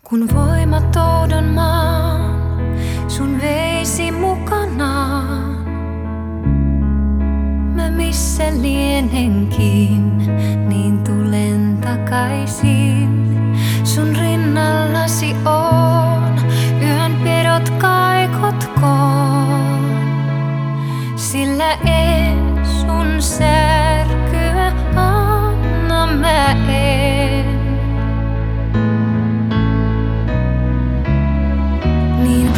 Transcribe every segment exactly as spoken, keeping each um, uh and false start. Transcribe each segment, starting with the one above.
Kun voimatodon maan sun veisi mukanaan, mä missä lienenkin, niin tulen takaisin. Sun rinnallasi on, yön pedot kaikotkoon, sillä en sun särkyä anna mä en. Niin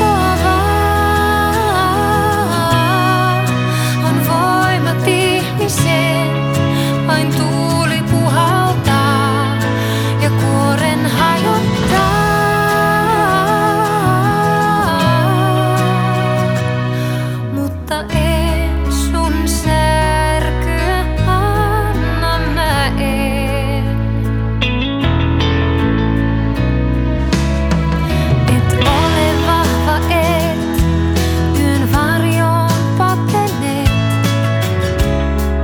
katoavaa on voimat ihmisen, vain tuuli puhaltaa ja kuoren hajottaa. Mutta en sun särkyä anna mä en. Et ole vahva et, yön varjoon pakenet,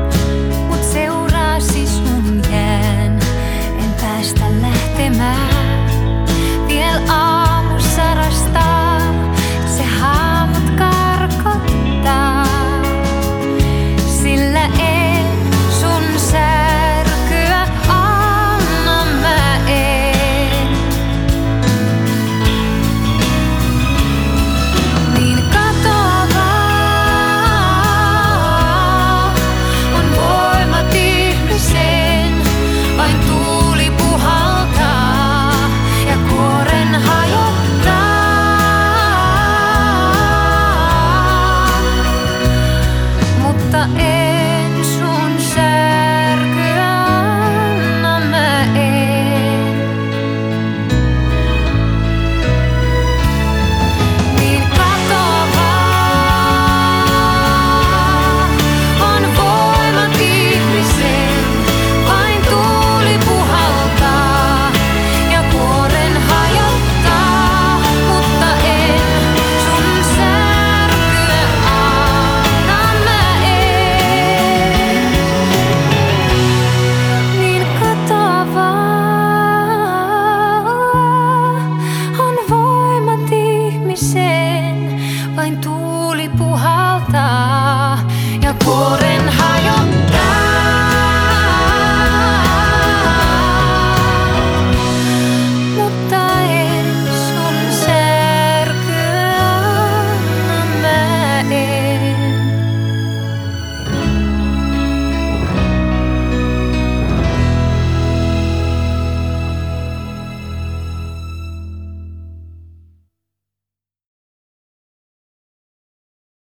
mut seuraasi sun jään, en päästä lähtemään.